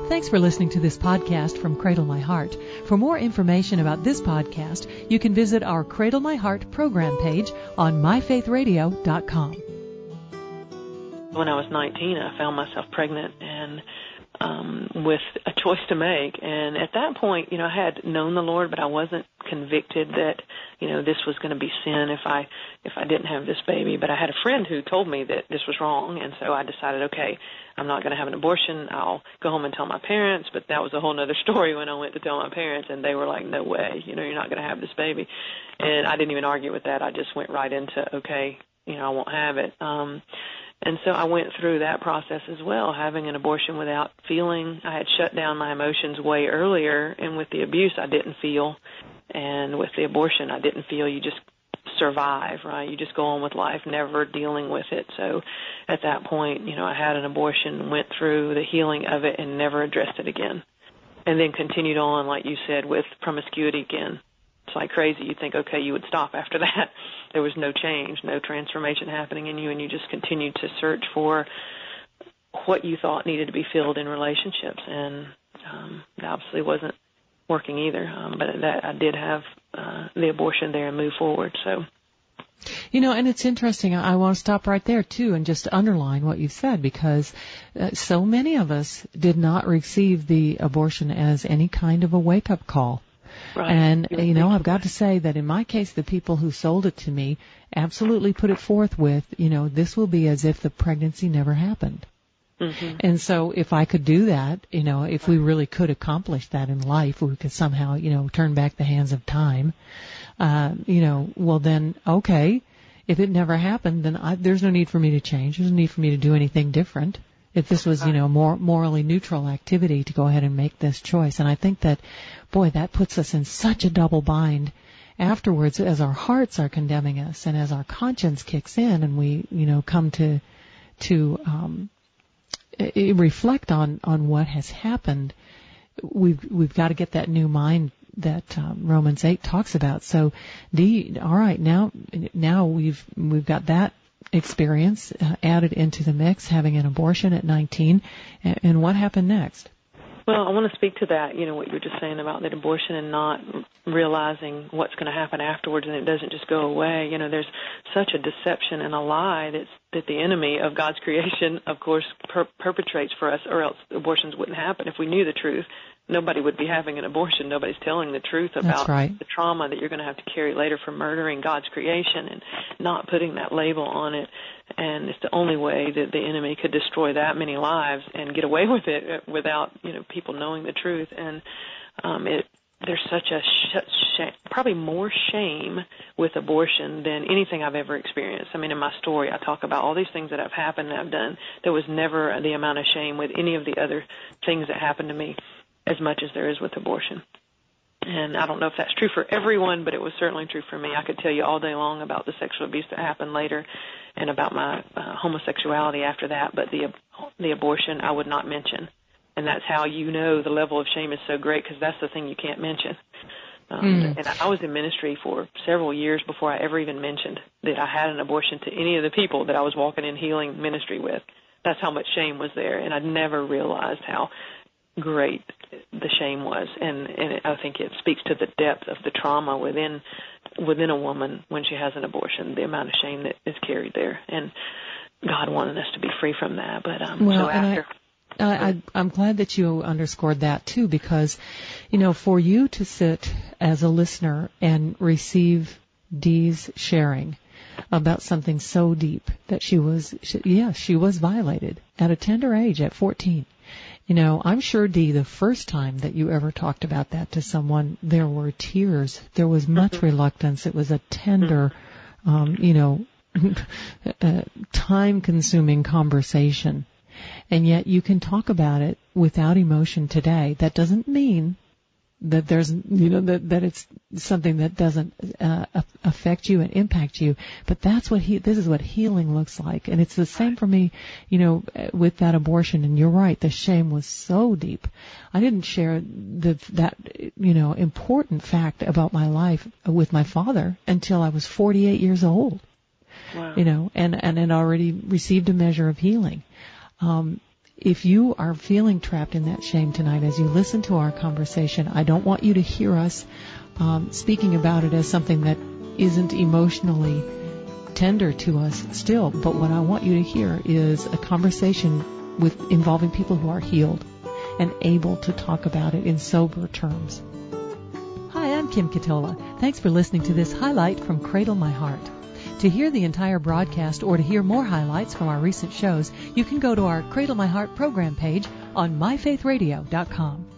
Thanks for listening to this podcast from Cradle My Heart. For more information about this podcast, you can visit our Cradle My Heart program page on myfaithradio.com. When I was 19, I found myself pregnant and with a choice to make. And at that point, I had known the Lord, but I wasn't convicted that, this was going to be sin if I didn't have this baby. But I had a friend who told me that this was wrong, and so I decided, okay, I'm not going to have an abortion. I'll go home and tell my parents. But that was a whole other story when I went to tell my parents, and they were like, no way, you're not going to have this baby. And I didn't even argue with that. I just went right into, okay, I won't have it. And so I went through that process as well, having an abortion without feeling. I had shut down my emotions way earlier, and with the abuse, I didn't feel. And with the abortion, I didn't feel. You just survive, right? You just go on with life, never dealing with it. So at that point, I had an abortion, went through the healing of it, and never addressed it again. And then continued on, like you said, with promiscuity again. It's like crazy. You'd think, okay, you would stop after that. There was no change, no transformation happening in you, and you just continued to search for what you thought needed to be filled in relationships. And that obviously wasn't working either. But that I did have the abortion there and move forward. So, and it's interesting. I want to stop right there, too, and just underline what you said, because so many of us did not receive the abortion as any kind of a wake-up call. Right. And, I've got to say that in my case, the people who sold it to me absolutely put it forth with, this will be as if the pregnancy never happened. Mm-hmm. And so if I could do that, if we really could accomplish that in life, we could somehow, turn back the hands of time, well then, okay, if it never happened, then there's no need for me to change. There's no need for me to do anything different. If this was, more morally neutral activity to go ahead and make this choice. And I think that, boy, that puts us in such a double bind afterwards as our hearts are condemning us and as our conscience kicks in and we, come to reflect on what has happened. We've got to get that new mind that Romans 8 talks about. So, Dee, all right, now we've got that experience added into the mix, having an abortion at 19, and what happened next? Well, I want to speak to that, what you were just saying about the abortion and not realizing what's going to happen afterwards, and it doesn't just go away. There's such a deception and a lie that the enemy of God's creation, of course, perpetrates for us, or else abortions wouldn't happen. If we knew the truth, nobody would be having an abortion. Nobody's telling the truth about the trauma that you're going to have to carry later for murdering God's creation and not putting that label on it. And it's the only way that the enemy could destroy that many lives and get away with it without, people knowing the truth. And there's such a probably more shame with abortion than anything I've ever experienced. I mean, in my story, I talk about all these things that have happened and I've done. There was never the amount of shame with any of the other things that happened to me as much as there is with abortion. And I don't know if that's true for everyone, but it was certainly true for me. I could tell you all day long about the sexual abuse that happened later and about my homosexuality after that, but the abortion I would not mention. And that's how the level of shame is so great, because that's the thing you can't mention. And I was in ministry for several years before I ever even mentioned that I had an abortion to any of the people that I was walking in healing ministry with. That's how much shame was there, and I never realized how great the shame was, and I think it speaks to the depth of the trauma within a woman when she has an abortion, the amount of shame that is carried there, and God wanted us to be free from that. But so after. I'm glad that you underscored that too, because, for you to sit as a listener and receive Dee's sharing about something so deep that she was violated at a tender age at 14. I'm sure, Dee, the first time that you ever talked about that to someone, there were tears. There was much reluctance. It was a tender, time-consuming conversation. And yet you can talk about it without emotion today. That doesn't mean that there's, that it's something that doesn't affect you and impact you. But that's this is what healing looks like. And it's the same for me, with that abortion. And you're right, the shame was so deep. I didn't share that important fact about my life with my father until I was 48 years old. Wow. And had already received a measure of healing. if you are feeling trapped in that shame tonight as you listen to our conversation, I don't want you to hear us speaking about it as something that isn't emotionally tender to us still. But what I want you to hear is a conversation involving people who are healed and able to talk about it in sober terms. Hi, I'm Kim Katola. Thanks for listening to this highlight from Cradle My Heart. To hear the entire broadcast or to hear more highlights from our recent shows, you can go to our Cradle My Heart program page on myfaithradio.com.